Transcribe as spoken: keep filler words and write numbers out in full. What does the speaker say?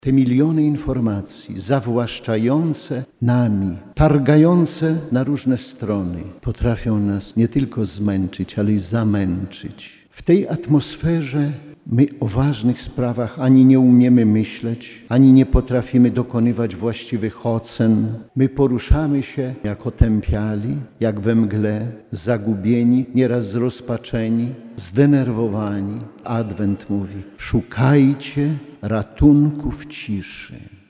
Te miliony informacji zawłaszczające nami, targające na różne strony, potrafią nas nie tylko zmęczyć, ale i zamęczyć. W tej atmosferze my o ważnych sprawach ani nie umiemy myśleć, ani nie potrafimy dokonywać właściwych ocen. My poruszamy się jak otępiali, jak we mgle, zagubieni, nieraz zrozpaczeni, zdenerwowani. Adwent mówi: szukajcie ratunku w ciszy.